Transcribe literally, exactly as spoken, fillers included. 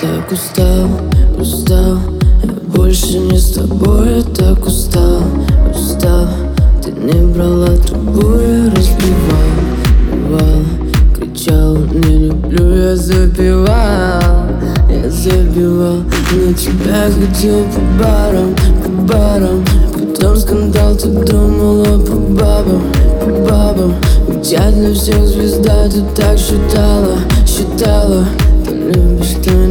так устал, устал. Я больше не с тобой, я так устал, устал. Ты не брала трубу, я разбивал, бывал. Кричал, не люблю, я забивал, я забивал. На тебя ходил по барам, по барам. Потом скандал, ты думала по бабам, по бабам. Ведь я для всех звезда, ты так считала, считала. Ты любишь, ты